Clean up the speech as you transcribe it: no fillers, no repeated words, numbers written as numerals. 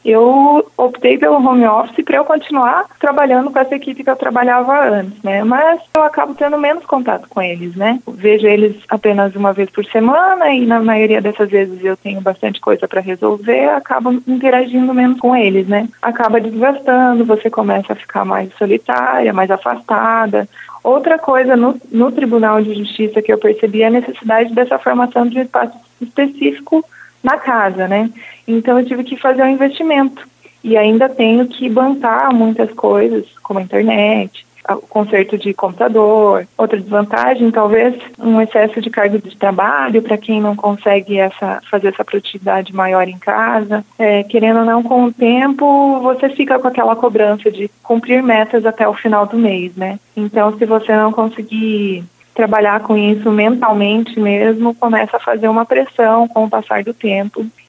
eu optei pelo home office para eu continuar trabalhando com essa equipe que eu trabalhava antes, né? Mas eu acabo tendo menos contato com eles, né? Vejo eles apenas uma vez por semana e na maioria dessas vezes eu tenho bastante coisa para resolver, acabo interagindo menos com eles, né? Acaba desgastando, você começa a ficar mais solitária, mais afastada. Outra coisa no Tribunal de Justiça que eu percebi é a necessidade dessa formação de um espaço específico na casa, né? Então eu tive que fazer um investimento e ainda tenho que bancar muitas coisas, como a internet, o conserto de computador. Outra desvantagem, talvez, um excesso de carga de trabalho para quem não consegue fazer essa produtividade maior em casa. Querendo ou não, com o tempo, você fica com aquela cobrança de cumprir metas até o final do mês, né? Então, se você não conseguir trabalhar com isso mentalmente mesmo, começa a fazer uma pressão com o passar do tempo